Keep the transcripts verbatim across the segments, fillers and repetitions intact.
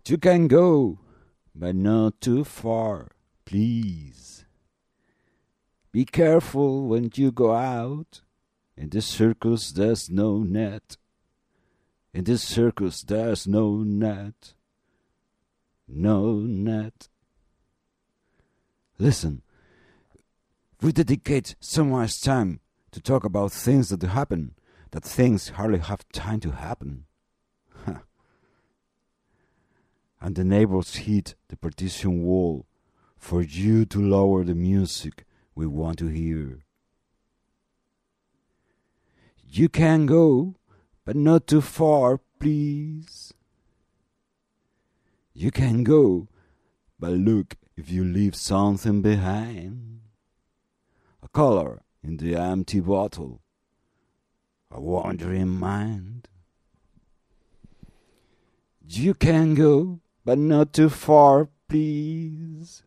You can go, but not too far, please. Be careful when you go out. In the circus there's no net. In the circus there's no net. No net. Listen, we dedicate so much time to talk about things that happen, that things hardly have time to happen. And the neighbors hit the partition wall for you to lower the music we want to hear. You can go, but not too far, please. You can go, but look if you leave something behind. A color in the empty bottle, a wandering mind. You can go, but not too far, please.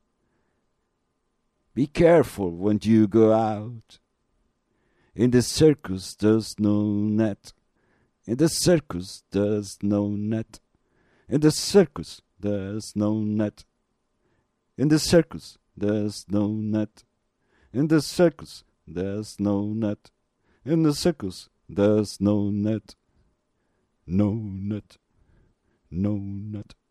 Be careful when you go out. In the circus there's no net. In the circus there's no net. In the circus there's no net. In the circus there's no net. In the circus there's no net. In the circus there's no net. No net. No net.